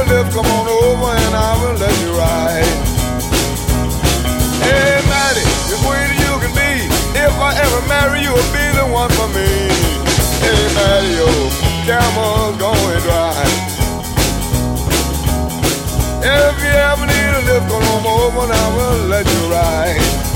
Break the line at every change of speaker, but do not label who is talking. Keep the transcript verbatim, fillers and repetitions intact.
lift, come on over and I will let you ride. Hey, Maddie, the sweeter you can be. If I ever marry you, will be the one for me. Hey, Maddie, your camel's going dry. If you ever need a lift, come on over and I will let you ride.